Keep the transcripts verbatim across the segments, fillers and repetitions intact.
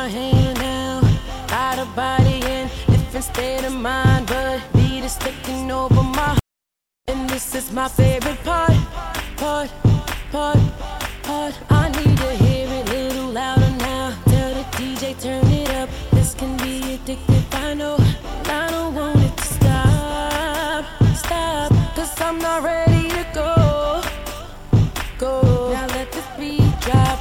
my hand now. Out of body in different state of mind, but beat is taking over my. And this is my favorite part, part, part, part. I need to hear it a little louder now. Tell the D J turn it up. This can be addictive, I know. And I don't want it to stop, stop. Cause I'm not ready to go, go. Now let this beat drop.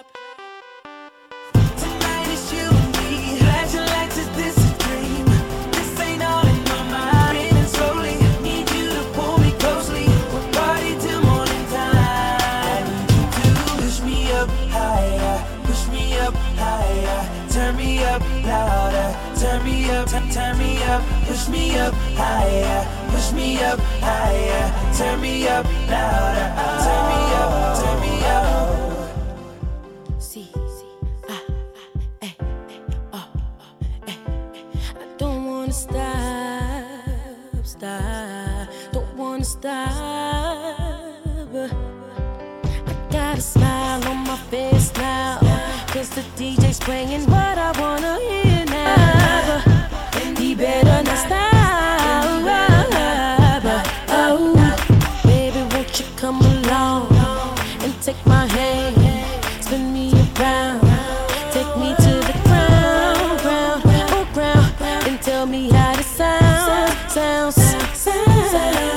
Tonight is you and me. Flashing lights, is this a dream? This ain't all in my mind. Breathing slowly, need you to pull me closely. We'll party till morning time. I need you to push me up higher, push me up higher. Turn me up louder, turn me up, t- turn me up. Push me up higher, push me up higher. Turn me up louder, turn me up, turn me up. See, see, ah, ah, eh, eh, oh, oh, eh, eh. I don't wanna stop, stop. Don't wanna stop. I got a smile on my face now, cause the D J's playing what I wanna hear now. And he better not stop. Oh, baby, won't you come along and take my hand, spin me around, take me to the ground, ground, oh ground, and tell me how it sounds, sounds, sounds.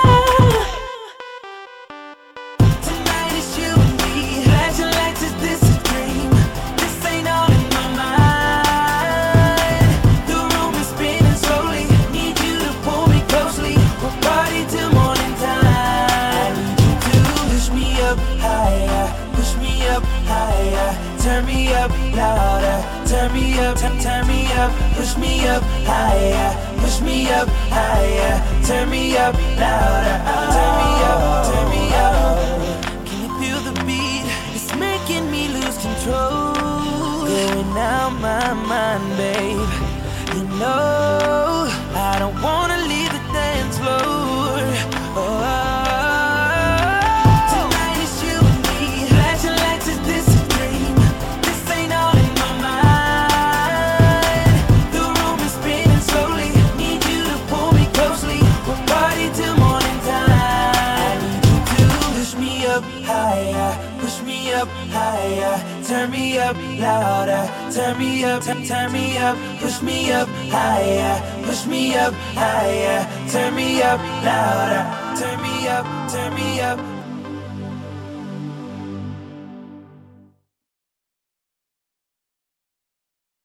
Tonight is you and me. Flashing lights, is this a dream? This ain't all in my mind. The room is spinning slowly. Need you to pull me closely. We'll party till morning time. I need you to push me up higher, push me up higher. Turn me up louder, turn me up, t- turn me up. Push me up higher, push me up higher. Turn me up louder, turn me up, turn me up. Can you feel the beat? It's making me lose control. Going out my mind, babe. You know I don't wanna leave the dance floor. Oh. Tonight is you and me. Flashing lights, is this a dream? This ain't all in my mind. The room is spinning slowly. Need you to pull me closely. We'll party till morning time. I need you to push me up higher, push me up higher. Turn me up louder, turn me up, t- turn me up. Push me up higher, push me up higher. Turn me up louder, turn me up, turn me up.